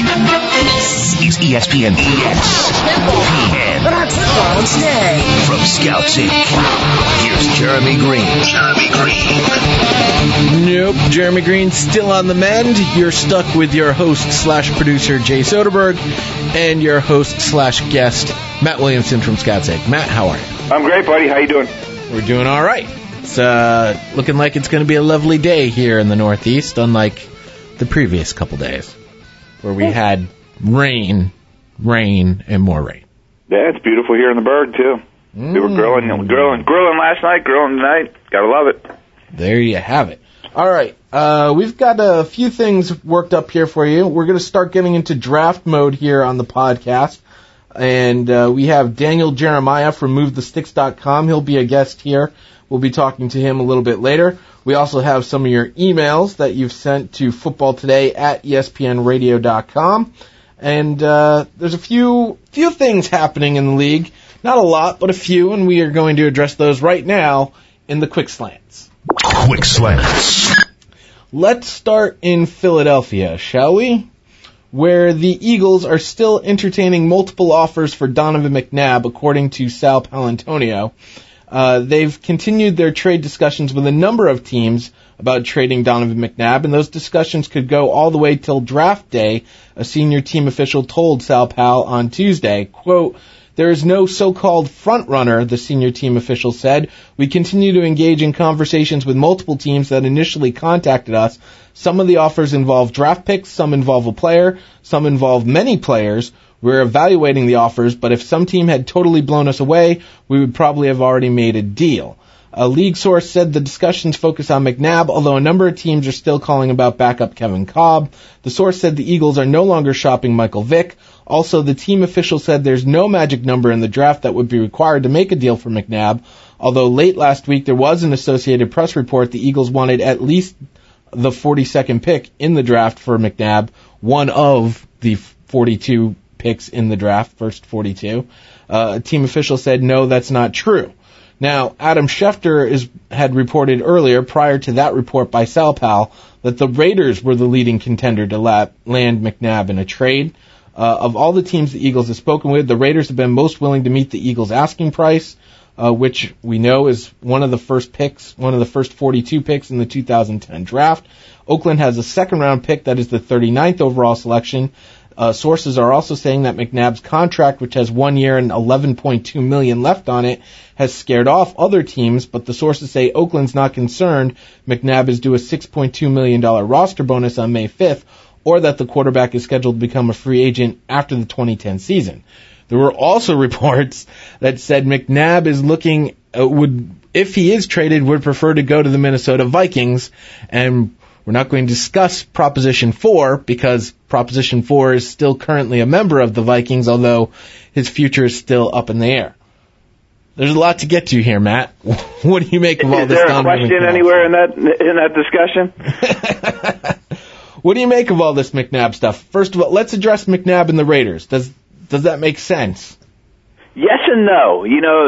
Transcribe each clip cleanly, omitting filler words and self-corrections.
It's ESPN ESPN. From Scouts Inc. Here's Jeremy Green. Nope, Jeremy Green's still on the mend. You're stuck with your host/producer Jay Soderberg and your host/guest Matt Williamson from Scouts Inc. Matt, how are you? I'm great, buddy. How you doing? We're doing all right. It's looking like it's going to be a lovely day here in the Northeast, unlike the previous couple days where we had rain, and more rain. Yeah, it's beautiful here in the Berg, too. We were grilling last night, grilling tonight. Gotta love it. There you have it. All right, we've got a few things worked up here for you. We're going to start getting into draft mode here on the podcast. And we have Daniel Jeremiah from MoveTheSticks.com. He'll be a guest here. We'll be talking to him a little bit later. We also have some of your emails that you've sent to footballtoday@espnradio.com. And there's a few things happening in the league. Not a lot, but a few, and we are going to address those right now in the Quick Slants. Quick Slants. Let's start in Philadelphia, shall we? Where the Eagles are still entertaining multiple offers for Donovan McNabb, according to Sal Paolantonio. They've continued their trade discussions with a number of teams about trading Donovan McNabb, and those discussions could go all the way till draft day, a senior team official told Sal Pal on Tuesday. Quote, "There is no so-called front-runner," the senior team official said. "We continue to engage in conversations with multiple teams that initially contacted us. Some of the offers involve draft picks, some involve a player, some involve many players. We're evaluating the offers, but if some team had totally blown us away, we would probably have already made a deal." A league source said the discussions focus on McNabb, although a number of teams are still calling about backup Kevin Kolb. The source said the Eagles are no longer shopping Michael Vick. Also, the team official said there's no magic number in the draft that would be required to make a deal for McNabb, although late last week there was an Associated Press report the Eagles wanted at least the 42nd pick in the draft for McNabb, one of the 42 picks in the draft, first 42. A team official said, no, that's not true. Now, Adam Schefter had reported earlier, prior to that report by Sal Pal, that the Raiders were the leading contender to land McNabb in a trade. Of all the teams the Eagles have spoken with, the Raiders have been most willing to meet the Eagles' asking price, which we know is one of the first 42 picks in the 2010 draft. Oakland has a second-round pick that is the 39th overall selection. Sources are also saying that McNabb's contract, which has 1 year and $11.2 million left on it, has scared off other teams, but the sources say Oakland's not concerned McNabb is due a $6.2 million roster bonus on May 5th, or that the quarterback is scheduled to become a free agent after the 2010 season. There were also reports that said McNabb is looking, if he is traded, would prefer to go to the Minnesota Vikings, and we're not going to discuss Proposition 4 because Proposition 4 is still currently a member of the Vikings, although his future is still up in the air. There's a lot to get to here, Matt. What do you make of all this? Is there a question anywhere in that discussion? What do you make of all this McNabb stuff? First of all, let's address McNabb and the Raiders. Does that make sense? Yes and no. You know,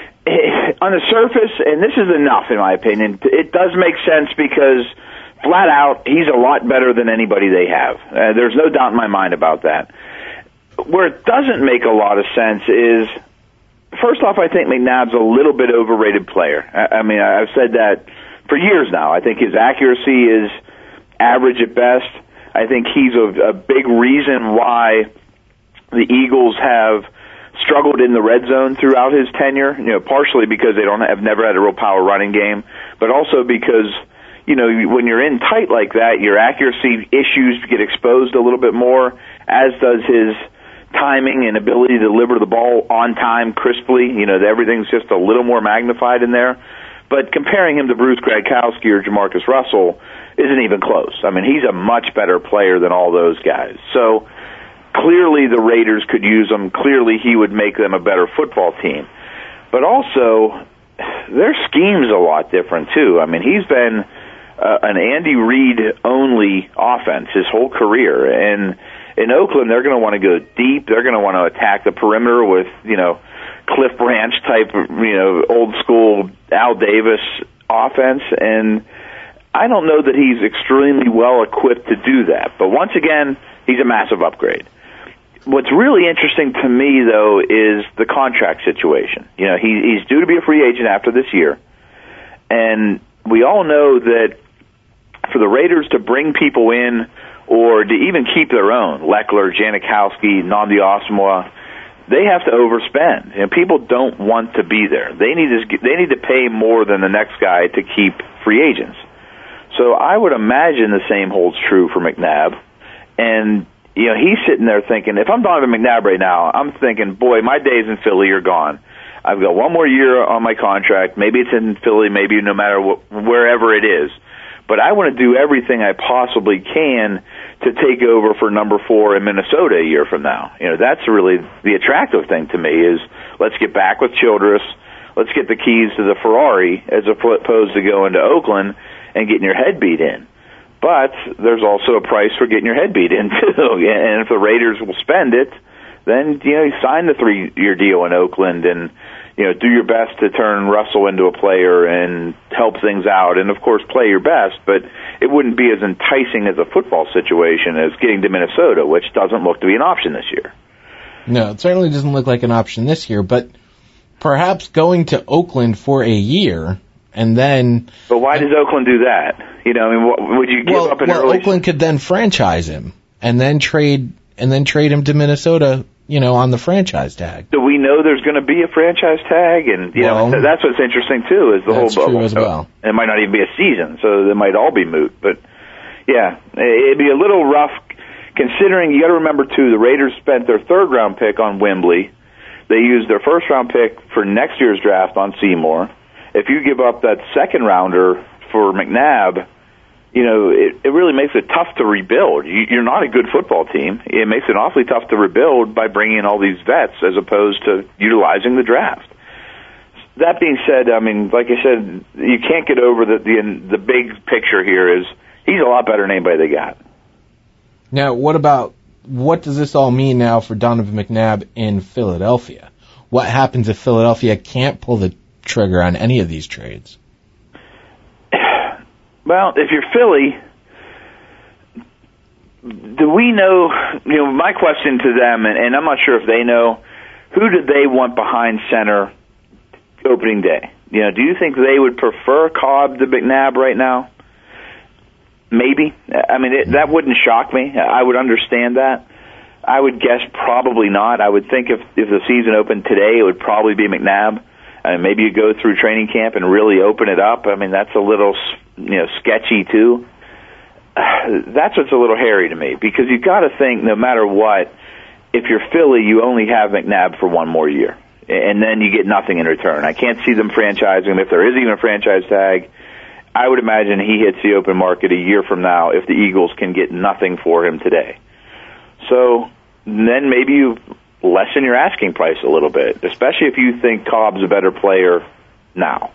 on the surface, and this is enough in my opinion, it does make sense because flat out, he's a lot better than anybody they have. There's no doubt in my mind about that. Where it doesn't make a lot of sense is, first off, I think McNabb's a little bit overrated player. I mean, I've said that for years now. I think his accuracy is average at best. I think he's a big reason why the Eagles have struggled in the red zone throughout his tenure, partially because they have never had a real power running game, but also because when you're in tight like that, your accuracy issues get exposed a little bit more, as does his timing and ability to deliver the ball on time, crisply. Everything's just a little more magnified in there. But comparing him to Bruce Gradkowski or Jamarcus Russell isn't even close. I mean, he's a much better player than all those guys. So clearly the Raiders could use him. Clearly he would make them a better football team. But also, their scheme's a lot different, too. I mean, he's been an Andy Reid-only offense his whole career. And in Oakland, they're going to want to go deep. They're going to want to attack the perimeter with, Cliff Branch type, old-school Al Davis offense. And I don't know that he's extremely well equipped to do that. But once again, he's a massive upgrade. What's really interesting to me, though, is the contract situation. You know, he's due to be a free agent after this year. And we all know that for the Raiders to bring people in or to even keep their own, Leckler, Janikowski, Nnamdi Asomugha, they have to overspend. And people don't want to be there. They need to pay more than the next guy to keep free agents. So I would imagine the same holds true for McNabb. And, you know, he's sitting there thinking, if I'm Donovan McNabb right now, I'm thinking, boy, my days in Philly are gone. I've got one more year on my contract. Maybe it's in Philly, maybe no matter wherever it is. But I want to do everything I possibly can to take over for number 4 in Minnesota a year from now. You know, that's really the attractive thing to me is let's get back with Childress. Let's get the keys to the Ferrari as opposed to going to Oakland and getting your head beat in. But there's also a price for getting your head beat in, too. And if the Raiders will spend it, then, you know, you sign the 3-year deal in Oakland and, you know, do your best to turn Russell into a player and help things out and, of course, play your best. But it wouldn't be as enticing as a football situation as getting to Minnesota, which doesn't look to be an option this year. No, it certainly doesn't look like an option this year. But perhaps going to Oakland for a year and then... But why does Oakland do that? You know, I mean, would you give up an early... Oakland could then franchise him and then trade him to Minnesota, you know, on the franchise tag. Do we know there's going to be a franchise tag? And, you know, that's what's interesting, too, is the whole bubble. True as well. It might not even be a season, so they might all be moot. But, yeah, it'd be a little rough considering, you got to remember, too, the Raiders spent their 3rd-round pick on Wembley. They used their 1st-round pick for next year's draft on Seymour. If you give up that 2nd-rounder for McNabb, you know, it really makes it tough to rebuild. You're not a good football team. It makes it awfully tough to rebuild by bringing in all these vets as opposed to utilizing the draft. That being said, I mean, like I said, you can't get over the big picture here is he's a lot better than anybody they got. Now, what does this all mean now for Donovan McNabb in Philadelphia? What happens if Philadelphia can't pull the trigger on any of these trades? Well, if you're Philly, do we know, you know, my question to them, and I'm not sure if they know, who do they want behind center opening day? You know, do you think they would prefer Cobb to McNabb right now? Maybe. I mean, that wouldn't shock me. I would understand that. I would guess probably not. I would think if the season opened today, it would probably be McNabb. Maybe you go through training camp and really open it up. I mean, that's a little, you know, sketchy too. That's what's a little hairy to me because you've got to think no matter what, if you're Philly, you only have McNabb for one more year, and then you get nothing in return. I can't see them franchising him if there is even a franchise tag. I would imagine he hits the open market a year from now if the Eagles can get nothing for him today. So then maybe you lessen your asking price a little bit, especially if you think Cobb's a better player now.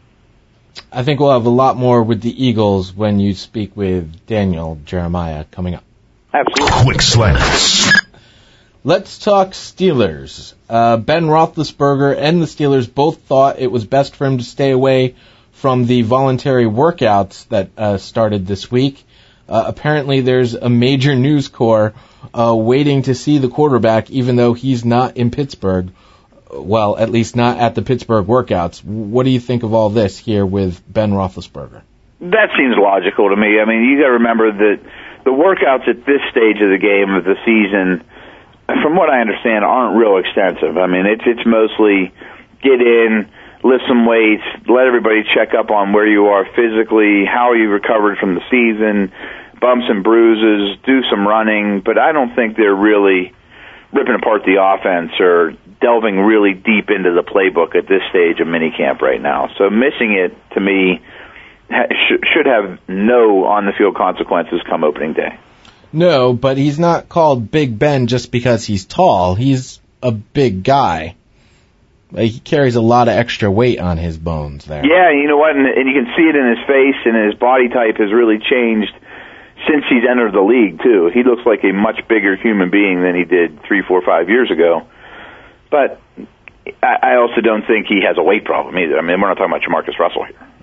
I think we'll have a lot more with the Eagles when you speak with Daniel Jeremiah coming up. Absolutely. Quick Slants. Let's talk Steelers. Ben Roethlisberger and the Steelers both thought it was best for him to stay away from the voluntary workouts that started this week. Apparently there's a major news corps waiting to see the quarterback, even though he's not in Pittsburgh. Well, at least not at the Pittsburgh workouts. What do you think of all this here with Ben Roethlisberger? That seems logical to me. I mean, you got to remember that the workouts at this stage of the game of the season, from what I understand, aren't real extensive. I mean, it's mostly get in, lift some weights, let everybody check up on where you are physically, how you recovered from the season, bumps and bruises, do some running, but I don't think they're really ripping apart the offense or delving really deep into the playbook at this stage of minicamp right now. So missing it, to me, should have no on-the-field consequences come opening day. No, but he's not called Big Ben just because he's tall. He's a big guy. He carries a lot of extra weight on his bones there. Yeah, you know what, and you can see it in his face, and his body type has really changed since he's entered the league, too. He looks like a much bigger human being than he did 3, 4, 5 years ago. But I also don't think he has a weight problem either. I mean, we're not talking about Jamarcus Russell here.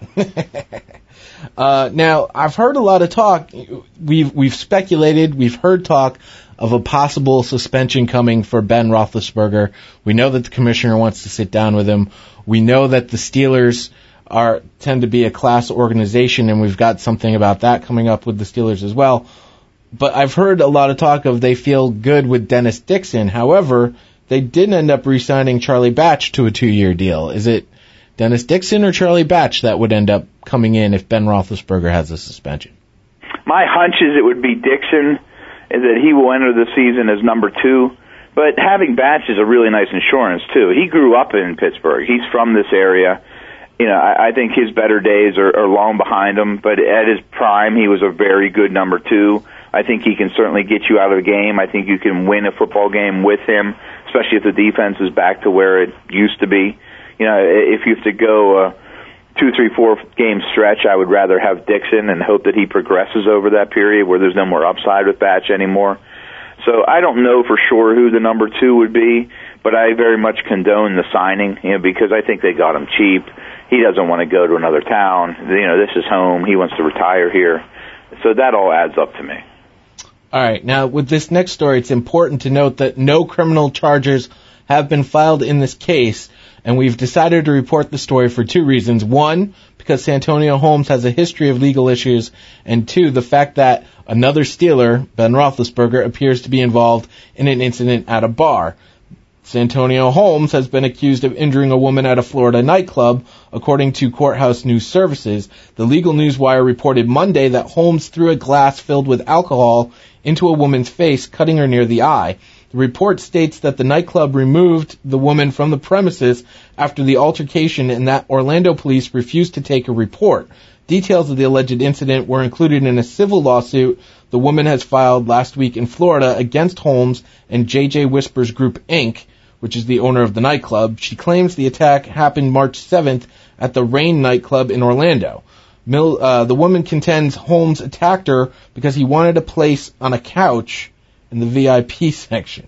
Now, I've heard a lot of talk. We've speculated, we've heard talk of a possible suspension coming for Ben Roethlisberger. We know that the commissioner wants to sit down with him. We know that the Steelers tend to be a class organization, and we've got something about that coming up with the Steelers as well. But I've heard a lot of talk of they feel good with Dennis Dixon. However, they did end up re-signing Charlie Batch to a 2-year deal. Is it Dennis Dixon or Charlie Batch that would end up coming in if Ben Roethlisberger has a suspension? My hunch is it would be Dixon, and that he will enter the season as number 2. But having Batch is a really nice insurance, too. He grew up in Pittsburgh. He's from this area. You know, I think his better days are long behind him, but at his prime, he was a very good number 2. I think he can certainly get you out of the game. I think you can win a football game with him, especially if the defense is back to where it used to be. You know, if you have to go a 2, 3, 4 game stretch, I would rather have Dixon and hope that he progresses over that period where there's no more upside with Batch anymore. So I don't know for sure who the number 2 would be, but I very much condone the signing, you know, because I think they got him cheap. He doesn't want to go to another town. You know, this is home. He wants to retire here. So that all adds up to me. All right. Now, with this next story, it's important to note that no criminal charges have been filed in this case, and we've decided to report the story for 2 reasons. 1, because Santonio Holmes has a history of legal issues, and 2, the fact that another Steeler, Ben Roethlisberger, appears to be involved in an incident at a bar. Santonio Holmes has been accused of injuring a woman at a Florida nightclub, according to Courthouse News Services. The Legal News Wire reported Monday that Holmes threw a glass filled with alcohol into a woman's face, cutting her near the eye. The report states that the nightclub removed the woman from the premises after the altercation and that Orlando police refused to take a report. Details of the alleged incident were included in a civil lawsuit the woman has filed last week in Florida against Holmes and JJ Whispers Group, Inc., which is the owner of the nightclub. She claims the attack happened March 7th at the Rain nightclub in Orlando. The woman contends Holmes attacked her because he wanted a place on a couch in the VIP section.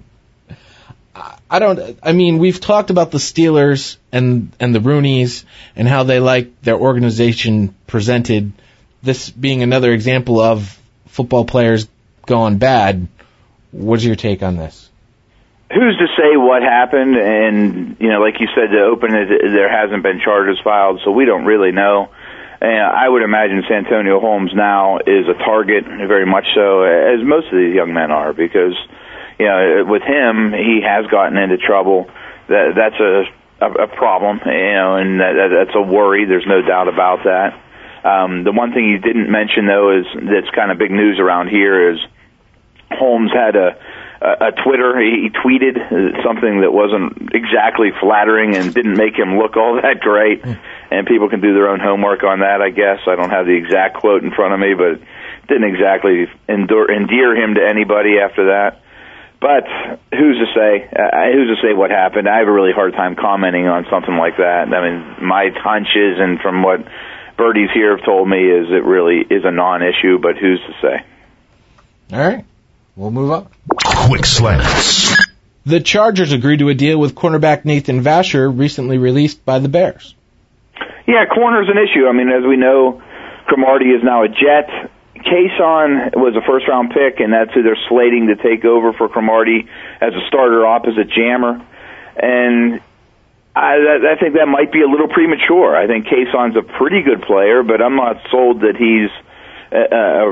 We've talked about the Steelers and the Rooneys and how they like their organization presented. This being another example of football players gone bad. What's your take on this? Who's to say what happened? And, you know, like you said, to open it, there hasn't been charges filed, so we don't really know. And I would imagine Santonio Holmes now is a target, very much so, as most of these young men are, because, you know, with him, he has gotten into trouble. That's a problem, you know, and that's a worry. There's no doubt about that. The one thing you didn't mention, though, is that's kind of big news around here is Holmes had a Twitter. He tweeted something that wasn't exactly flattering and didn't make him look all that great. And people can do their own homework on that, I guess. I don't have the exact quote in front of me, but didn't exactly endear him to anybody after that. But who's to say? Who's to say what happened? I have a really hard time commenting on something like that. I mean, my hunches and from what birdies here have told me is it really is a non-issue, but who's to say? All right. We'll move on. Quick Slants. The Chargers agreed to a deal with cornerback Nathan Vasher, recently released by the Bears. Yeah, corner's an issue. I mean, as we know, Cromartie is now a Jet. Kayson was a first-round pick, and that's who they're slating to take over for Cromartie as a starter opposite Jammer. And I think that might be a little premature. I think Kayson's a pretty good player, but I'm not sold that he's a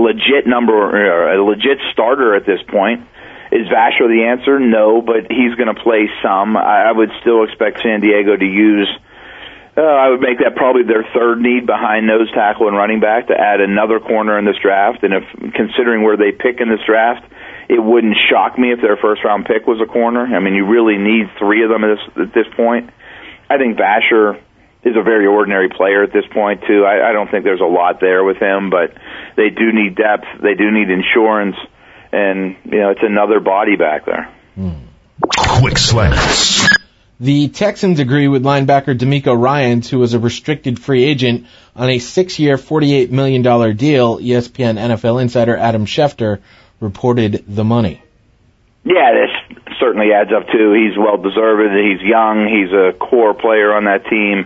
legit starter at this point. Is Vasher the answer? No, but he's going to play some. I would still expect San Diego to use, I would make that probably their third need behind nose tackle and running back, to add another corner in this draft. And if considering where they pick in this draft, it wouldn't shock me if their first-round pick was a corner. I mean, you really need 3 of them at this point. I think Vasher is a very ordinary player at this point, too. I don't think there's a lot there with him, but they do need depth. They do need insurance, and, you know, it's another body back there. Quick Slants. The Texans agree with linebacker DeMeco Ryans, who was a restricted free agent, on a 6-year, $48 million deal. ESPN NFL insider Adam Schefter reported the money. Yeah, this certainly adds up, too. He's well-deserved. He's young. He's a core player on that team.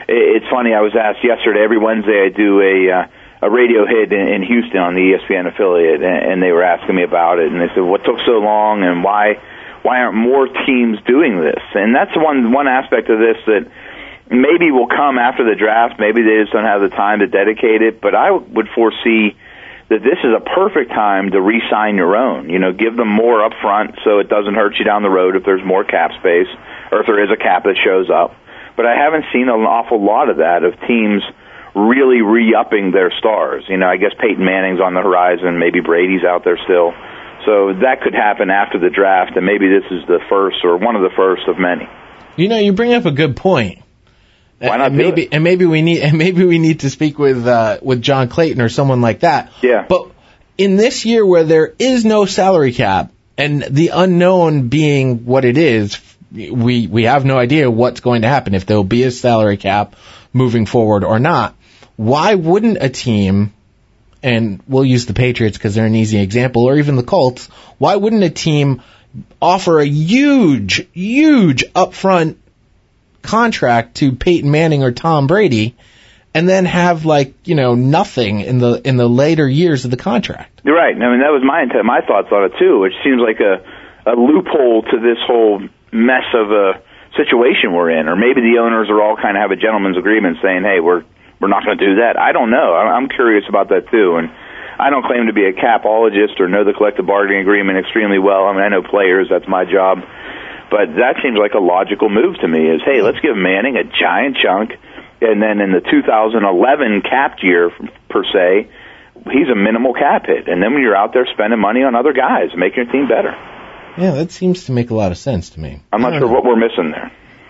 it's funny. I was asked yesterday. Every Wednesday, I do a radio hit in Houston on the ESPN affiliate, and they were asking me about it. And they said, "What took so long, and why aren't more teams doing this?" And that's one aspect of this that maybe will come after the draft. Maybe they just don't have the time to dedicate it. But I would foresee that this is a perfect time to re-sign your own. You know, give them more up front so it doesn't hurt you down the road if there's more cap space or if there is a cap that shows up. But I haven't seen an awful lot of that, of teams really re-upping their stars. You know, I guess Peyton Manning's on the horizon. Maybe Brady's out there still. So that could happen after the draft, and maybe this is the first or one of the first of many. You know, you bring up a good point. Why not maybe we need to speak with John Clayton or someone like that. Yeah. But in this year where there is no salary cap and the unknown being what it is, we have no idea what's going to happen, if there will be a salary cap moving forward or not. Why wouldn't a team, and we'll use the Patriots because they're an easy example, or even the Colts, why wouldn't a team offer a huge upfront contract to Peyton Manning or Tom Brady and then have nothing in the later years of the contract? You're right. I mean, that was my thoughts on it too, which seems like a loophole to this whole mess of a situation we're in. Or maybe the owners are all kind of have a gentleman's agreement saying, hey, we're not going to do that. I don't know. I'm curious about that too. And I don't claim to be a capologist or know the collective bargaining agreement extremely well. I mean, I know players. That's my job. But that seems like a logical move to me is, hey, let's give Manning a giant chunk, and then in the 2011 capped year, per se, he's a minimal cap hit. And then when you're out there spending money on other guys, making your team better. Yeah, that seems to make a lot of sense to me. I'm not sure what we're missing there.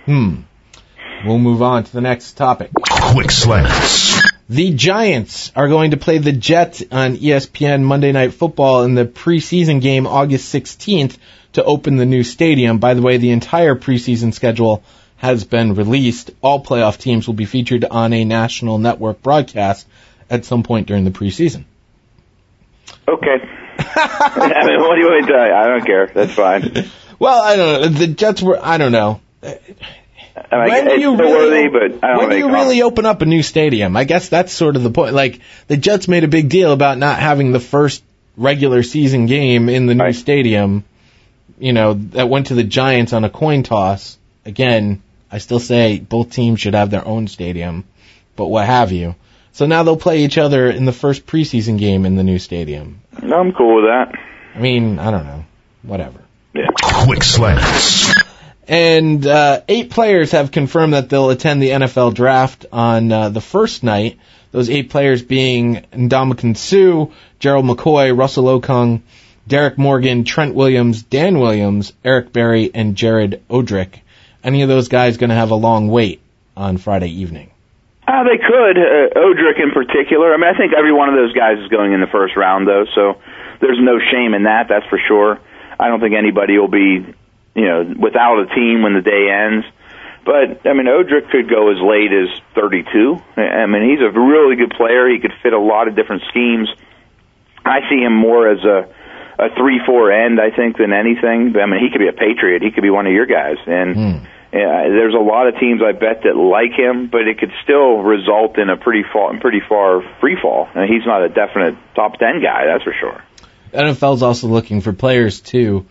We'll move on to the next topic. Quick Slants. The Giants are going to play the Jets on ESPN Monday Night Football in the preseason game August 16th to open the new stadium. By the way, the entire preseason schedule has been released. All playoff teams will be featured on a national network broadcast at some point during the preseason. Okay. I mean, what do you want me to tell you? I don't care. That's fine. Well, I don't know. The Jets were, I don't know. When do you really open up a new stadium? I guess that's sort of the point. Like, the Jets made a big deal about not having the first regular season game in the new stadium. You know, that went to the Giants on a coin toss. Again, I still say both teams should have their own stadium, but what have you. So now they'll play each other in the first preseason game in the new stadium. I'm cool with that. I mean, I don't know. Whatever. Yeah. Quick Slants. And 8 players have confirmed that they'll attend the NFL draft on the first night. Those 8 players being Ndamukong Suh, Gerald McCoy, Russell Okung, Derek Morgan, Trent Williams, Dan Williams, Eric Berry, and Jared Odrick. Any of those guys going to have a long wait on Friday evening? They could. Odrick in particular. I mean, I think every one of those guys is going in the first round, though, so there's no shame in that, that's for sure. I don't think anybody will be, without a team when the day ends. But, I mean, Odrick could go as late as 32. I mean, he's a really good player. He could fit a lot of different schemes. I see him more as a 3-4 end, I think, than anything. I mean, he could be a Patriot. He could be one of your guys. And there's a lot of teams, I bet, that like him, but it could still result in a pretty far free fall. And he's not a definite top 10 guy, that's for sure. NFL's also looking for players to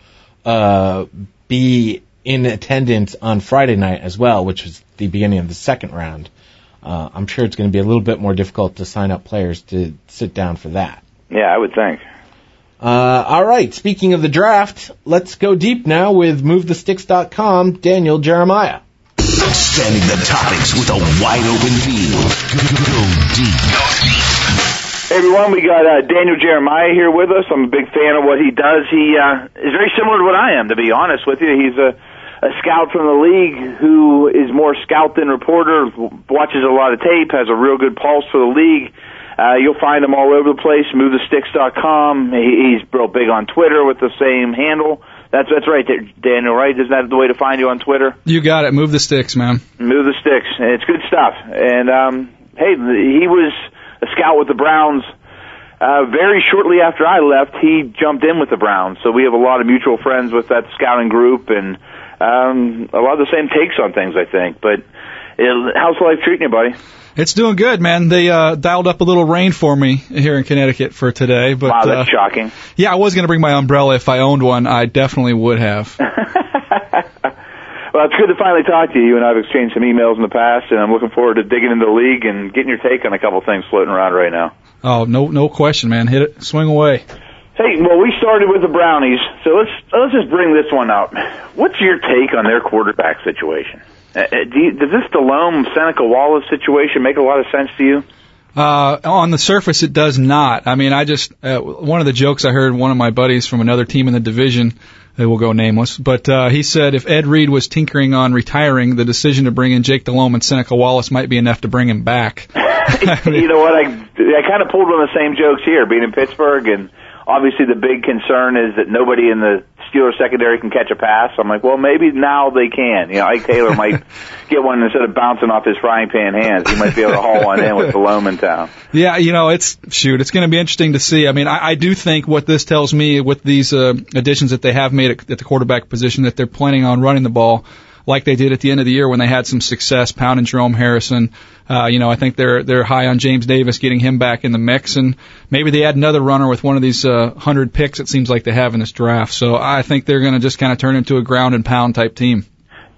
be in attendance on Friday night as well, which is the beginning of the second round. I'm sure it's going to be a little bit more difficult to sign up players to sit down for that. Yeah, I would think. All right, speaking of the draft, let's go deep now with MoveTheSticks.com, Daniel Jeremiah. Scanning the topics with a wide-open field. Go deep. Hey, everyone, we got Daniel Jeremiah here with us. I'm a big fan of what he does. He is very similar to what I am, to be honest with you. He's a scout from the league who is more scout than reporter, watches a lot of tape, has a real good pulse for the league. You'll find him all over the place, MoveTheSticks.com. He's real big on Twitter with the same handle. That's right, Daniel, right? Isn't that the way to find you on Twitter? You got it. Move the Sticks, man. Move the Sticks. It's good stuff. And, hey, he was a scout with the Browns. Very shortly after I left, he jumped in with the Browns. So we have a lot of mutual friends with that scouting group and a lot of the same takes on things, I think. But How's life treating you, buddy? It's doing good, man. They dialed up a little rain for me here in Connecticut for today. But, wow, that's shocking. Yeah, I was going to bring my umbrella. If I owned one, I definitely would have. Well, it's good to finally talk to you. You and I have exchanged some emails in the past, and I'm looking forward to digging into the league and getting your take on a couple things floating around right now. Oh, no question, man. Hit it. Swing away. Hey, well, we started with the Brownies, so let's just bring this one up. What's your take on their quarterback situation? Does this Delhomme-Seneca Wallace situation make a lot of sense to you? On the surface, it does not. I mean, one of the jokes I heard one of my buddies from another team in the division, they will go nameless, but he said if Ed Reed was tinkering on retiring, the decision to bring in Jake Delhomme and Seneca Wallace might be enough to bring him back. You know what? I kind of pulled one of the same jokes here, being in Pittsburgh, and obviously the big concern is that nobody in the Steelers secondary can catch a pass. I'm like, well, maybe now they can. You know, Ike Taylor might get one instead of bouncing off his frying pan hands. He might be able to haul one in with Delhomme in town. Yeah, you know, it's going to be interesting to see. I mean, I do think what this tells me with these additions that they have made at the quarterback position, that they're planning on running the ball like they did at the end of the year when they had some success pounding Jerome Harrison. I think they're high on James Davis, getting him back in the mix, and maybe they add another runner with one of these 100 picks it seems like they have in this draft. So I think they're going to just kind of turn into a ground and pound type team.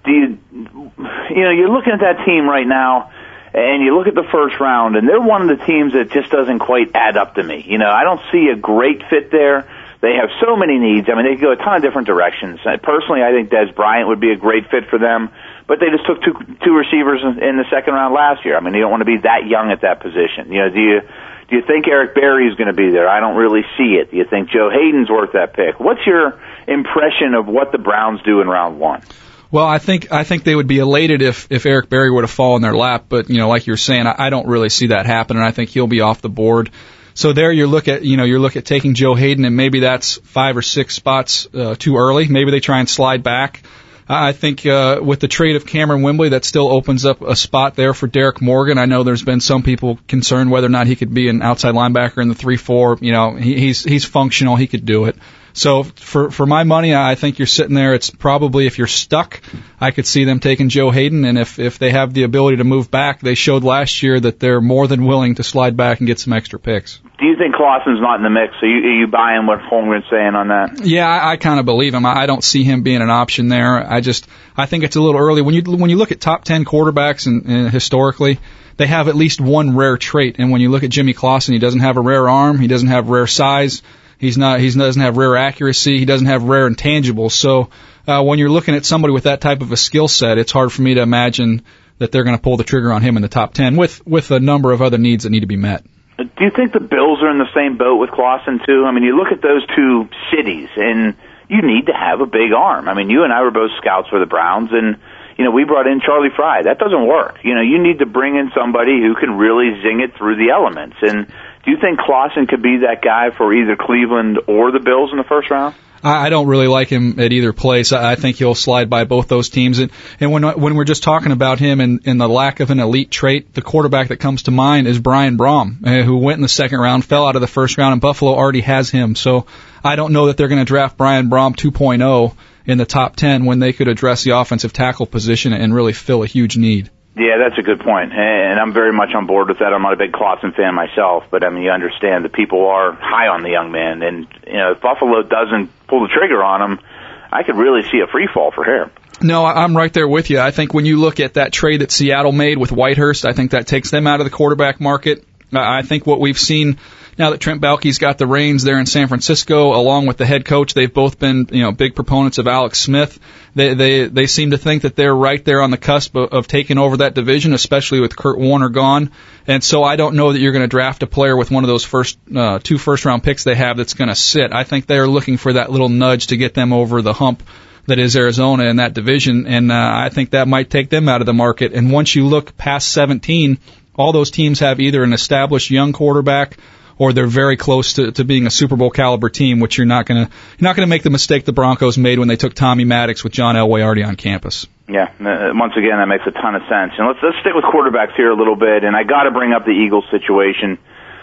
You're looking at that team right now, and you look at the first round, and they're one of the teams that just doesn't quite add up to me. You know, I don't see a great fit there. They have so many needs. I mean, they could go a ton of different directions. Personally, I think Dez Bryant would be a great fit for them, but they just took two receivers in the second round last year. I mean, you don't want to be that young at that position. You know, do you think Eric Berry is going to be there? I don't really see it. Do you think Joe Hayden's worth that pick? What's your impression of what the Browns do in round one? Well, I think they would be elated if Eric Berry were to fall in their lap, but like you're saying, I don't really see that happen, and I think he'll be off the board. So there you look at taking Joe Hayden, and maybe that's 5 or 6 spots too early. Maybe they try and slide back. I think with the trade of Cameron Wembley, that still opens up a spot there for Derek Morgan. I know there's been some people concerned whether or not he could be an outside linebacker in the 3-4. He's functional. He could do it. So for my money, I think you're sitting there. It's probably, if you're stuck, I could see them taking Joe Hayden. And if they have the ability to move back, they showed last year that they're more than willing to slide back and get some extra picks. Do you think Clausen's not in the mix? Are you buying what Holmgren's saying on that? Yeah, I kind of believe him. I don't see him being an option there. I think it's a little early. When you look at top 10 quarterbacks and historically, they have at least one rare trait. And when you look at Jimmy Clausen, he doesn't have a rare arm. He doesn't have rare size. He doesn't have rare accuracy. He doesn't have rare intangibles. So when you're looking at somebody with that type of a skill set, it's hard for me to imagine that they're going to pull the trigger on him in the top 10 with a number of other needs that need to be met. Do you think the Bills are in the same boat with Clausen, too? I mean, you look at those two cities, and you need to have a big arm. I mean, you and I were both scouts for the Browns, and, we brought in Charlie Fry. That doesn't work. You need to bring in somebody who can really zing it through the elements. And do you think Clausen could be that guy for either Cleveland or the Bills in the first round? I don't really like him at either place. I think he'll slide by both those teams. And when we're just talking about him and the lack of an elite trait, the quarterback that comes to mind is Brian Brom, who went in the second round, fell out of the first round, and Buffalo already has him. So I don't know that they're going to draft Brian Brom 2.0 in the top 10 when they could address the offensive tackle position and really fill a huge need. Yeah, that's a good point, and I'm very much on board with that. I'm not a big Clausen fan myself, but I mean, you understand that people are high on the young man, and if Buffalo doesn't pull the trigger on him, I could really see a free fall for him. No, I'm right there with you. I think when you look at that trade that Seattle made with Whitehurst, I think that takes them out of the quarterback market. I think what we've seen now that Trent Baalke's got the reins there in San Francisco, along with the head coach, they've both been, big proponents of Alex Smith. They seem to think that they're right there on the cusp of taking over that division, especially with Kurt Warner gone. And so I don't know that you're going to draft a player with one of those two first-round picks they have that's going to sit. I think they're looking for that little nudge to get them over the hump that is Arizona in that division, and I think that might take them out of the market. And once you look past 17, all those teams have either an established young quarterback or they're very close to being a Super Bowl caliber team, which you're not going to make the mistake the Broncos made when they took Tommy Maddox with John Elway already on campus. Yeah, once again, that makes a ton of sense. And let's stick with quarterbacks here a little bit. And I got to bring up the Eagles situation.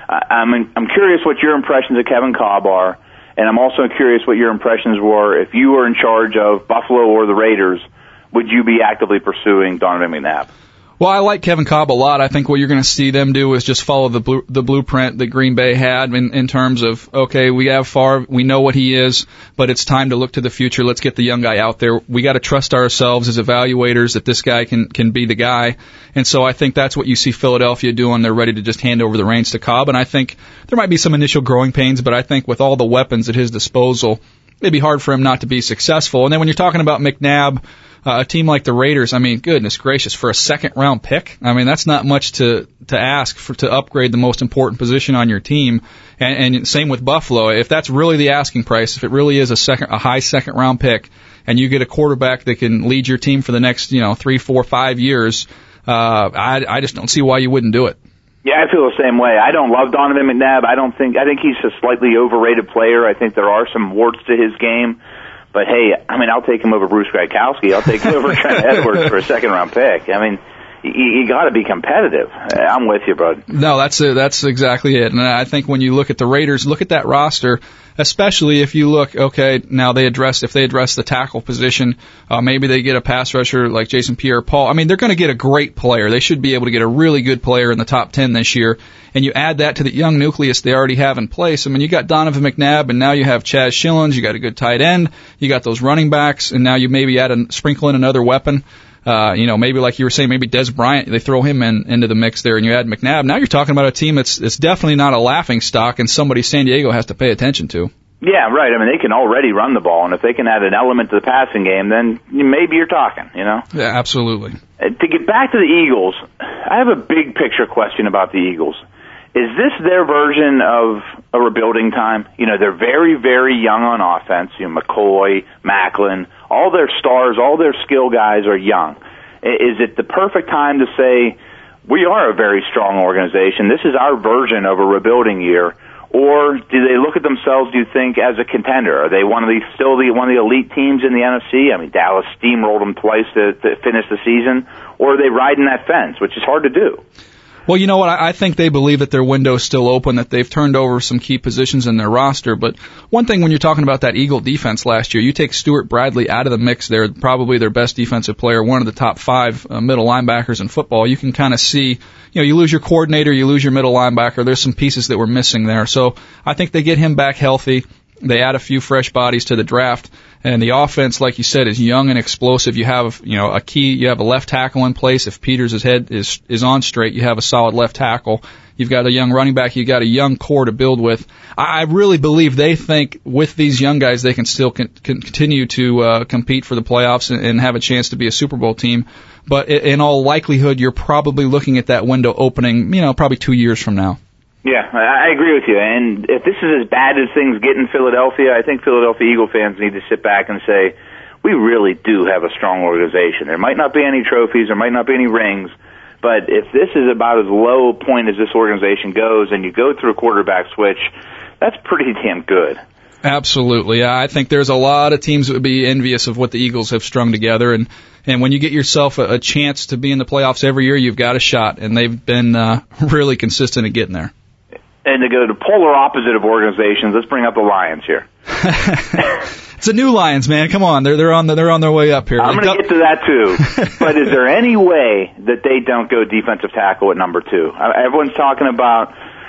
I'm curious what your impressions of Kevin Kolb are, and I'm also curious what your impressions were if you were in charge of Buffalo or the Raiders. Would you be actively pursuing Donovan McNabb? Well, I like Kevin Kolb a lot. I think what you're going to see them do is just follow the blueprint that Green Bay had in terms of, okay, we have Favre, we know what he is, but it's time to look to the future. Let's get the young guy out there. We got to trust ourselves as evaluators that this guy can be the guy. And so I think that's what you see Philadelphia doing. They're ready to just hand over the reins to Kolb. And I think there might be some initial growing pains, but I think with all the weapons at his disposal, it'd be hard for him not to be successful. And then when you're talking about McNabb, a team like the Raiders, I mean, goodness gracious, for a second-round pick, I mean, that's not much to ask to upgrade the most important position on your team. And same with Buffalo. If that's really the asking price, if it really is a high second-round pick, and you get a quarterback that can lead your team for the next 3, 4, 5 years, I just don't see why you wouldn't do it. Yeah, I feel the same way. I don't love Donovan McNabb. I think he's a slightly overrated player. I think there are some warts to his game. But hey, I mean, I'll take him over Bruce Gronkowski. I'll take him over Trent Edwards for a second-round pick. I mean, you got to be competitive. I'm with you, bud. No, that's exactly it. And I think when you look at the Raiders, look at that roster, especially if you look, okay, now if they address the tackle position, maybe they get a pass rusher like Jason Pierre-Paul. I mean, they're going to get a great player. They should be able to get a really good player in the top 10 this year. And you add that to the young nucleus they already have in place. I mean, you got Donovan McNabb, and now you have Chaz Schillens. You got a good tight end. You got those running backs, and now you maybe sprinkle in another weapon. Maybe like you were saying, maybe Des Bryant, they throw him into the mix there, and you add McNabb. Now you're talking about a team that's definitely not a laughing stock, and somebody San Diego has to pay attention to. Yeah, right. I mean, they can already run the ball, and if they can add an element to the passing game, then maybe you're talking, Yeah, absolutely. To get back to the Eagles, I have a big picture question about the Eagles. Is this their version of a rebuilding time? They're very, very young on offense. McCoy, Macklin, all their stars, all their skill guys are young. Is it the perfect time to say, we are a very strong organization, this is our version of a rebuilding year? Or do they look at themselves, do you think, as a contender? Are they one of the elite teams in the NFC? I mean, Dallas steamrolled them twice to finish the season. Or are they riding that fence, which is hard to do? Well, you know what? I think they believe that their window is still open, that they've turned over some key positions in their roster. But one thing when you're talking about that Eagle defense last year, you take Stuart Bradley out of the mix there, probably their best defensive player, one of the top 5 middle linebackers in football. You can kind of see, you lose your coordinator, you lose your middle linebacker. There's some pieces that were missing there. So I think they get him back healthy. They add a few fresh bodies to the draft. And the offense, like you said, is young and explosive. You have, you have a left tackle in place. If Peters' head is on straight, you have a solid left tackle. You've got a young running back. You've got a young core to build with. I really believe they think with these young guys, they can still continue to compete for the playoffs and have a chance to be a Super Bowl team. But in all likelihood, you're probably looking at that window opening, probably 2 years from now. Yeah, I agree with you. And if this is as bad as things get in Philadelphia, I think Philadelphia Eagle fans need to sit back and say, we really do have a strong organization. There might not be any trophies, there might not be any rings, but if this is about as low a point as this organization goes and you go through a quarterback switch, that's pretty damn good. Absolutely. I think there's a lot of teams that would be envious of what the Eagles have strung together. And when you get yourself a chance to be in the playoffs every year, you've got a shot. And they've been really consistent at getting there. And to go to polar opposite of organizations, let's bring up the Lions here. It's the new Lions, man. Come on, they're on their way up here. I'm going to get to that too. But is there any way that they don't go defensive tackle at number 2? Everyone's talking about,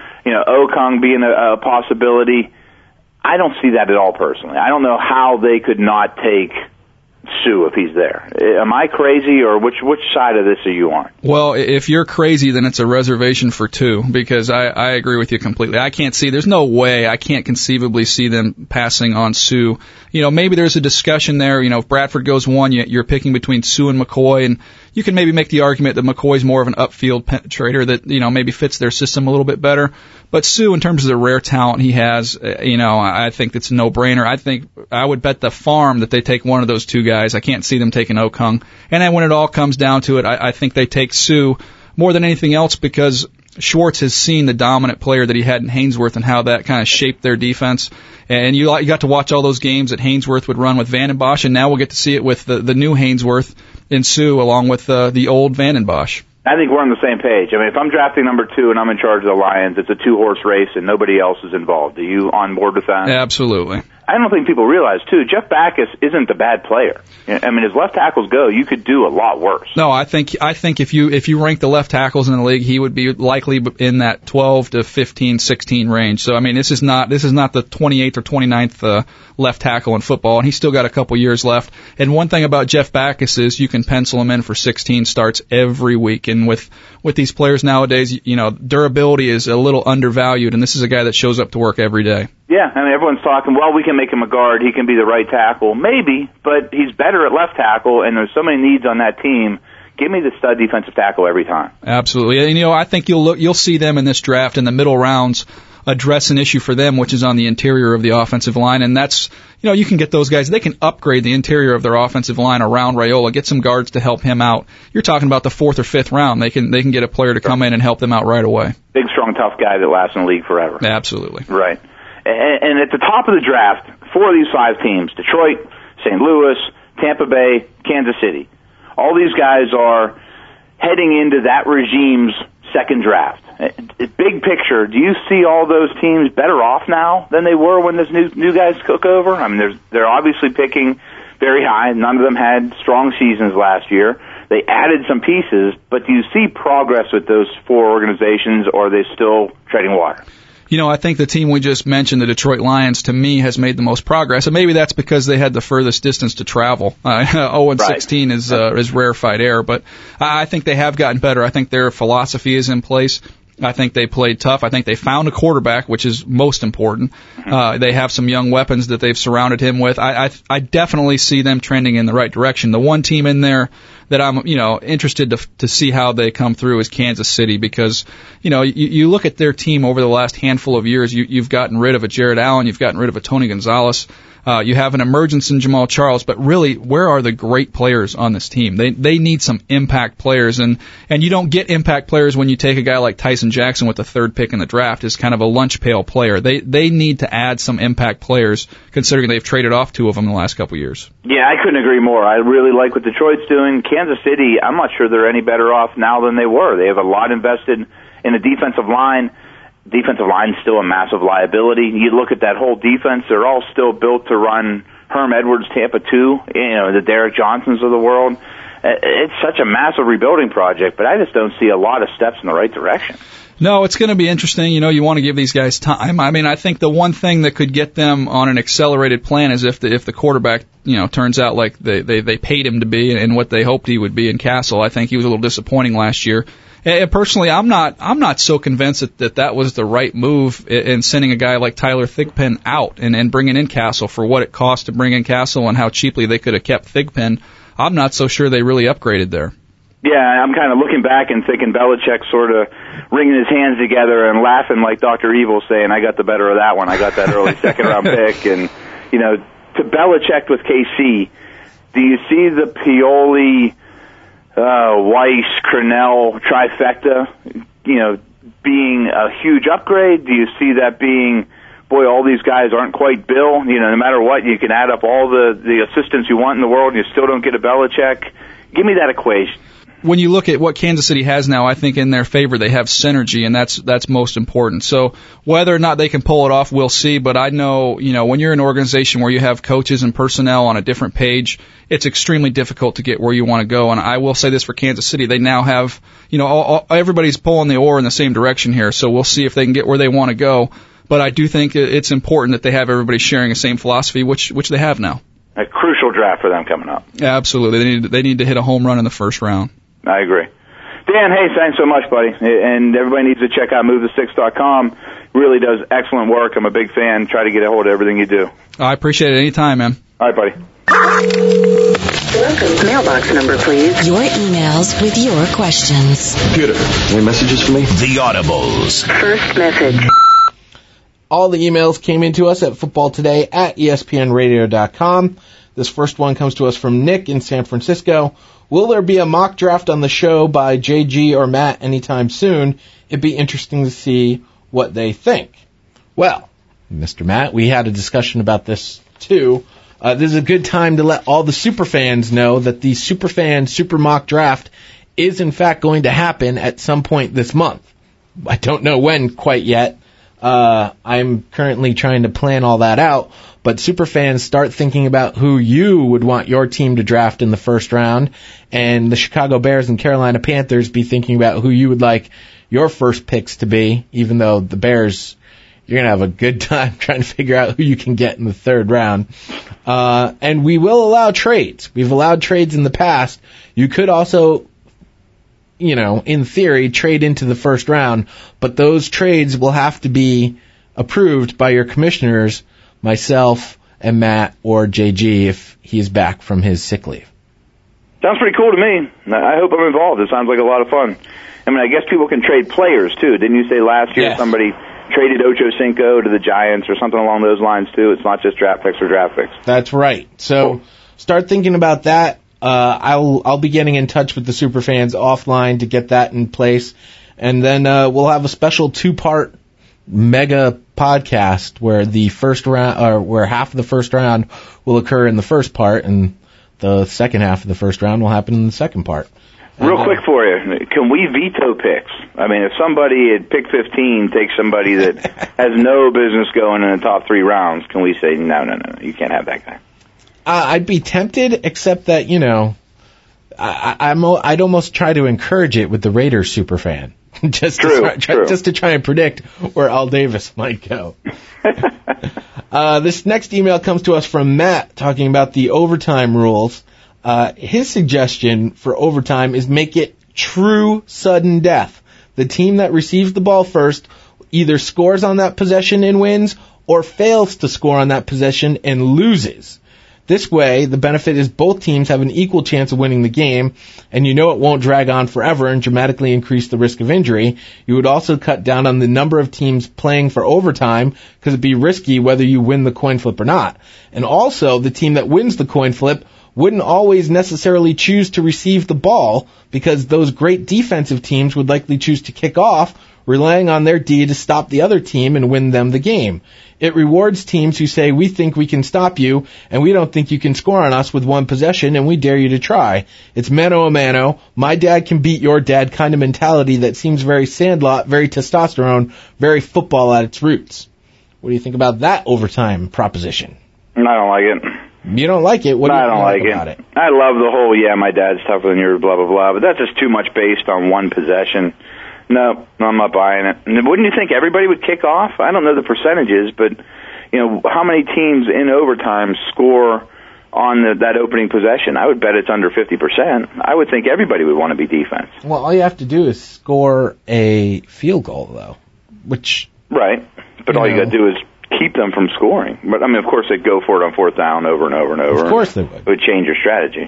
Okung being a possibility. I don't see that at all personally. I don't know how they could not take Sue if he's there. Am I crazy, or which side of this are you on? Well, if you're crazy, then it's a reservation for 2, because I agree with you completely. I can't see, there's no way, I can't conceivably see them passing on Sue. Maybe there's a discussion there, if Bradford goes 1, you're picking between Sue and McCoy, and you can maybe make the argument that McCoy's more of an upfield penetrator that, maybe fits their system a little bit better. But Sue, in terms of the rare talent he has, I think that's a no-brainer. I think I would bet the farm that they take one of those 2 guys. I can't see them taking Okung. And then when it all comes down to it, I think they take Sue more than anything else because Schwartz has seen the dominant player that he had in Hainsworth and how that kind of shaped their defense. And you got to watch all those games that Hainsworth would run with Vandenbosch, and now we'll get to see it with the new Hainsworth in Sue along with the old Vandenbosch. I think we're on the same page. I mean, if I'm drafting number 2 and I'm in charge of the Lions, it's a 2-horse race and nobody else is involved. Are you on board with that? Absolutely. I don't think people realize, too, Jeff Backus isn't a bad player. I mean, as left tackles go, you could do a lot worse. No, I think if you rank the left tackles in the league, he would be likely in that 12 to 15, 16 range. So I mean, this is not the 28th or 29th left tackle in football, and he's still got a couple years left. And one thing about Jeff Backus is you can pencil him in for 16 starts every week. And with these players nowadays, durability is a little undervalued, and this is a guy that shows up to work every day. Yeah, I mean, everyone's talking, well, we can make him a guard, he can be the right tackle. Maybe, but he's better at left tackle, and there's so many needs on that team. Give me the stud defensive tackle every time. Absolutely. And, I think you'll see them in this draft in the middle rounds address an issue for them, which is on the interior of the offensive line, and that's, you can get those guys. They can upgrade the interior of their offensive line around Raiola, get some guards to help him out. You're talking about the 4th or 5th round. They can get a player to come in and help them out right away. Big, strong, tough guy that lasts in the league forever. Absolutely. Right. And at the top of the draft, 4 of these 5 teams, Detroit, St. Louis, Tampa Bay, Kansas City, all these guys are heading into that regime's second draft. Big picture, do you see all those teams better off now than they were when this new guys took over? I mean, they're obviously picking very high. None of them had strong seasons last year. They added some pieces, but do you see progress with those 4 organizations, or are they still treading water? I think the team we just mentioned, the Detroit Lions, to me has made the most progress, and maybe that's because they had the furthest distance to travel. 0-16 is rarefied air, but I think they have gotten better. I think their philosophy is in place. I think they played tough. I think they found a quarterback, which is most important. They have some young weapons that they've surrounded him with. I definitely see them trending in the right direction. The one team in there that I'm, interested to see how they come through is Kansas City, because, you look at their team over the last handful of years, you've gotten rid of a Jared Allen, you've gotten rid of a Tony Gonzalez. You have an emergence in Jamal Charles, but really, where are the great players on this team? They need some impact players, and you don't get impact players when you take a guy like Tyson Jackson with the 3rd pick in the draft as kind of a lunch pail player. They need to add some impact players, considering they've traded off 2 of them in the last couple of years. Yeah, I couldn't agree more. I really like what Detroit's doing. Kansas City, I'm not sure they're any better off now than they were. They have a lot invested in the defensive line. Defensive line is still a massive liability. You look at that whole defense, they're all still built to run Herm Edwards, Tampa 2, the Derek Johnsons of the world. It's such a massive rebuilding project, but I just don't see a lot of steps in the right direction. No, it's going to be interesting. You want to give these guys time. I mean, I think the one thing that could get them on an accelerated plan is if the quarterback, turns out like they paid him to be and what they hoped he would be in Castle. I think he was a little disappointing last year. And personally, I'm not so convinced that was the right move in sending a guy like Tyler Thigpen out and bringing in Castle for what it cost to bring in Castle and how cheaply they could have kept Thigpen. I'm not so sure they really upgraded there. Yeah, I'm kind of looking back and thinking Belichick sort of wringing his hands together and laughing like Dr. Evil, saying, I got the better of that one. I got that early second-round pick. And, to Belichick with KC, do you see the Pioli, Weiss, Crennel trifecta, being a huge upgrade? Do you see that being, boy, all these guys aren't quite Bill? No matter what, you can add up all the assistants you want in the world and you still don't get a Belichick. Give me that equation. When you look at what Kansas City has now, I think in their favor they have synergy, and that's most important. So whether or not they can pull it off, we'll see. But I know, when you're an organization where you have coaches and personnel on a different page, it's extremely difficult to get where you want to go. And I will say this for Kansas City, they now have, everybody's pulling the oar in the same direction here. So we'll see if they can get where they want to go. But I do think it's important that they have everybody sharing the same philosophy, which they have now. A crucial draft for them coming up. Absolutely, they need to hit a home run in the first round. I agree. Dan, hey, thanks so much, buddy. And everybody needs to check out MoveThe6.com. Really does excellent work. I'm a big fan. Try to get a hold of everything you do. I appreciate it. Anytime, man. All right, buddy. Welcome. Mailbox number, please. Your emails with your questions. Computer, any messages for me? The Audibles. First message. All the emails came into us at footballtoday@espnradio.com. This first one comes to us from Nick in San Francisco. Will there be a mock draft on the show by JG or Matt anytime soon? It'd be interesting to see what they think. Well, Mr. Matt, we had a discussion about this too. This is a good time to let all the superfans know that the Superfan Super Mock Draft is in fact going to happen at some point this month. I don't know when quite yet. I'm currently trying to plan all that out. But superfans, start thinking about who you would want your team to draft in the first round, and the Chicago Bears and Carolina Panthers be thinking about who you would like your first picks to be, even though the Bears, you're going to have a good time trying to figure out who you can get in the third round. And we will allow trades. We've allowed trades in the past. You could also, in theory, trade into the first round, but those trades will have to be approved by your commissioners, myself and Matt or JG if he's back from his sick leave. Sounds pretty cool to me. I hope I'm involved. It sounds like a lot of fun. I mean, I guess people can trade players, too. Didn't you say last year somebody traded Ocho Cinco to the Giants or something along those lines, too? It's not just draft picks or draft picks. That's right. So start thinking about that. I'll be getting in touch with the superfans offline to get that in place. And then we'll have a special 2-part mega podcast where the first round, or where half of the first round will occur in the first part, and the second half of the first round will happen in the second part. Real quick for you, can we veto picks? I mean, if somebody at pick 15 takes somebody that has no business going in the top 3 rounds, can we say, no, you can't have that guy? I'd be tempted, except that, I'd almost try to encourage it with the Raiders superfan. Just to try and predict where Al Davis might go. This next email comes to us from Matt talking about the overtime rules. His suggestion for overtime is make it true sudden death. The team that receives the ball first either scores on that possession and wins, or fails to score on that possession and loses. This way, the benefit is both teams have an equal chance of winning the game, and it won't drag on forever and dramatically increase the risk of injury. You would also cut down on the number of teams playing for overtime, because it'd be risky whether you win the coin flip or not. And also, the team that wins the coin flip wouldn't always necessarily choose to receive the ball, because those great defensive teams would likely choose to kick off, relying on their D to stop the other team and win them the game. It rewards teams who say, we think we can stop you, and we don't think you can score on us with one possession, and we dare you to try. It's mano a mano, my dad can beat your dad kind of mentality that seems very Sandlot, very testosterone, very football at its roots. What do you think about that overtime proposition? I don't like it. You don't like it? What do you don't like about it? I love the whole, my dad's tougher than yours, blah, blah, blah, but that's just too much based on one possession. No, I'm not buying it. And wouldn't you think everybody would kick off? I don't know the percentages, but, how many teams in overtime score on that opening possession? I would bet it's under 50%. I would think everybody would want to be defense. Well, all you have to do is score a field goal, though, which... Right, but all you got to do is keep them from scoring. But, of course, they'd go for it on fourth down over and over and over. Of course they would. It would change your strategy.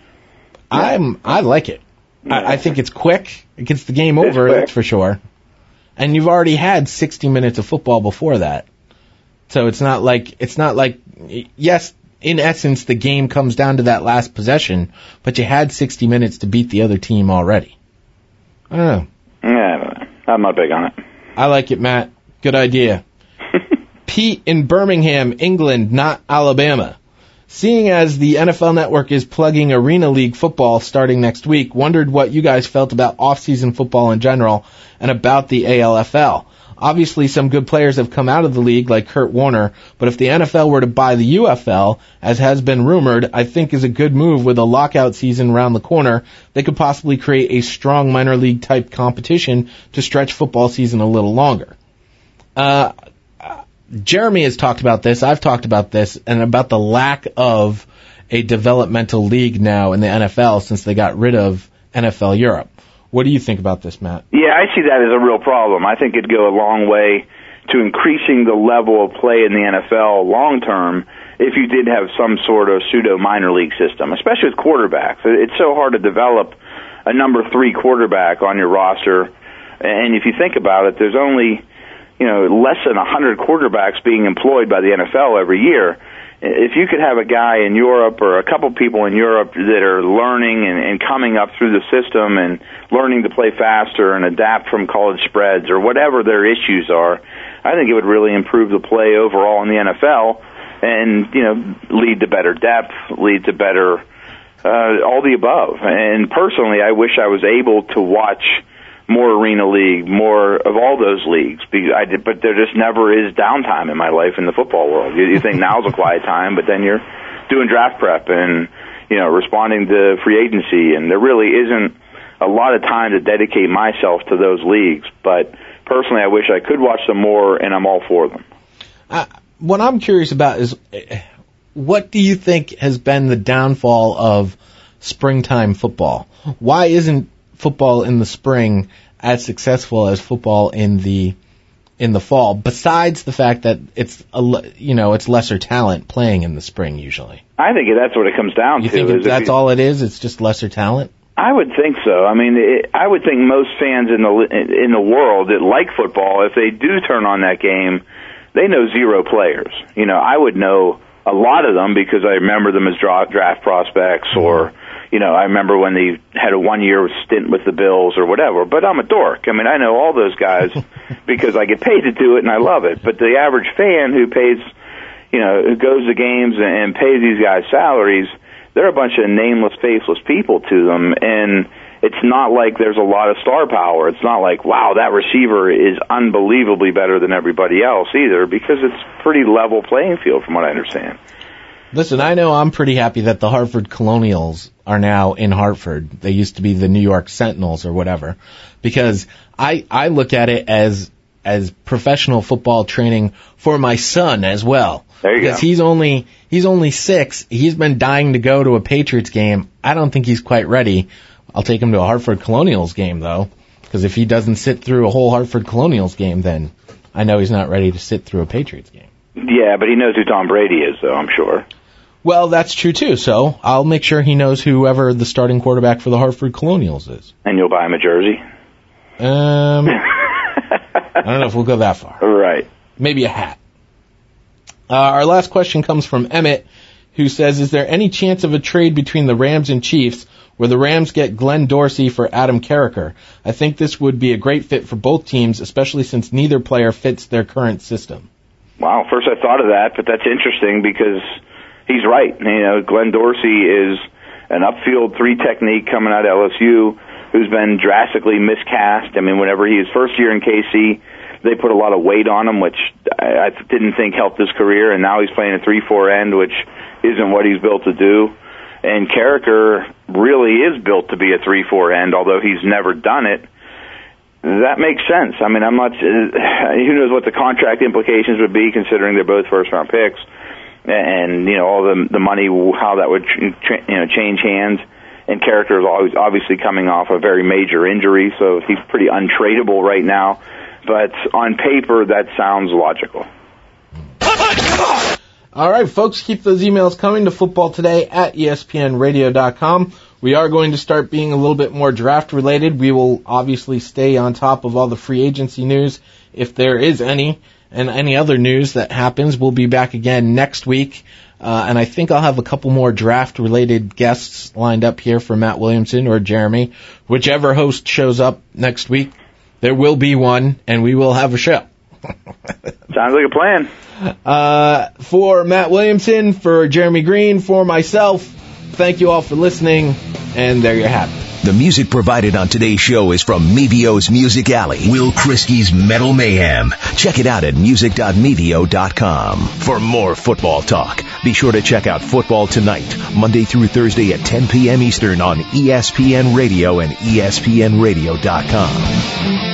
I like it. I think it's quick. It gets the game over, that's for sure. And you've already had 60 minutes of football before that. So it's not like, yes, in essence, the game comes down to that last possession, but you had 60 minutes to beat the other team already. I don't know. Yeah, I don't know. I'm not big on it. I like it, Matt. Good idea. Pete in Birmingham, England, not Alabama. Seeing as the NFL Network is plugging Arena League football starting next week, wondered what you guys felt about off-season football in general and about the ALFL. Obviously, some good players have come out of the league, like Kurt Warner, but if the NFL were to buy the UFL, as has been rumored, I think is a good move with a lockout season around the corner. They could possibly create a strong minor league type competition to stretch football season a little longer. Jeremy has talked about this, I've talked about this, and about the lack of a developmental league now in the NFL since they got rid of NFL Europe. What do you think about this, Matt? Yeah, I see that as a real problem. I think it'd go a long way to increasing the level of play in the NFL long term if you did have some sort of pseudo minor league system, especially with quarterbacks. It's so hard to develop a number 3 quarterback on your roster, and if you think about it, there's only less than 100 quarterbacks being employed by the NFL every year. If you could have a guy in Europe or a couple people in Europe that are learning and coming up through the system and learning to play faster and adapt from college spreads or whatever their issues are, I think it would really improve the play overall in the NFL and, lead to better depth, lead to better all the above. And personally, I wish I was able to watch more Arena League, more of all those leagues. But there just never is downtime in my life in the football world. You think now's a quiet time, but then you're doing draft prep and, responding to free agency, and there really isn't a lot of time to dedicate myself to those leagues. But personally, I wish I could watch them more, and I'm all for them. What I'm curious about is, what do you think has been the downfall of springtime football? Why isn't football in the spring as successful as football in the fall, besides the fact that it's lesser talent playing in the spring usually? I think that's what it comes down to. You think that's all it is? It's just lesser talent? I would think so. I mean, I would think most fans in the world that like football, if they do turn on that game, they know zero players. I would know a lot of them because I remember them as draft prospects, or I remember when they had a 1-year stint with the Bills or whatever. But I'm a dork. I mean, I know all those guys because I get paid to do it and I love it. But the average fan who pays, who goes to games and pays these guys salaries, they're a bunch of nameless, faceless people to them, and it's not like there's a lot of star power. It's not like, wow, that receiver is unbelievably better than everybody else either, because it's pretty level playing field from what I understand. Listen, I know I'm pretty happy that the Hartford Colonials are now in Hartford. They used to be the New York Sentinels or whatever, because I look at it as professional football training for my son as well. There you because go. He's only 6. He's been dying to go to a Patriots game. I don't think he's quite ready. I'll take him to a Hartford Colonials game, though, because if he doesn't sit through a whole Hartford Colonials game, then I know he's not ready to sit through a Patriots game. Yeah, but he knows who Tom Brady is, though, I'm sure. Well, that's true, too, so I'll make sure he knows whoever the starting quarterback for the Hartford Colonials is. And you'll buy him a jersey? I don't know if we'll go that far. Right. Maybe a hat. Our last question comes from Emmett, who says, is there any chance of a trade between the Rams and Chiefs where the Rams get Glenn Dorsey for Adam Carriker? I think this would be a great fit for both teams, especially since neither player fits their current system. Wow, first I thought of that, but that's interesting because he's right. Glenn Dorsey is an upfield 3 technique coming out of LSU who's been drastically miscast. I mean, whenever his first year in KC, they put a lot of weight on him, which I didn't think helped his career, and now he's playing a 3-4 end, which isn't what he's built to do. And Carriker really is built to be a 3-4 end, although he's never done it. That makes sense. I mean, I'm not. Who knows what the contract implications would be, considering they're both first-round picks, and all the money, how that would change hands. And Carriker is always obviously coming off a very major injury, so he's pretty untradeable right now. But on paper, that sounds logical. All right, folks, keep those emails coming to footballtoday@espnradio.com. We are going to start being a little bit more draft-related. We will obviously stay on top of all the free agency news, if there is any, and any other news that happens. We'll be back again next week, and I think I'll have a couple more draft-related guests lined up here for Matt Williamson or Jeremy. Whichever host shows up next week, there will be one, and we will have a show. Sounds like a plan. For Matt Williamson, for Jeremy Green, for myself, thank you all for listening, and there you have it. The music provided on today's show is from Mevio's Music Alley, Will Kriskey's Metal Mayhem. Check it out at music.mevio.com. For more football talk, be sure to check out Football Tonight, Monday through Thursday at 10 p.m. Eastern on ESPN Radio and ESPNradio.com.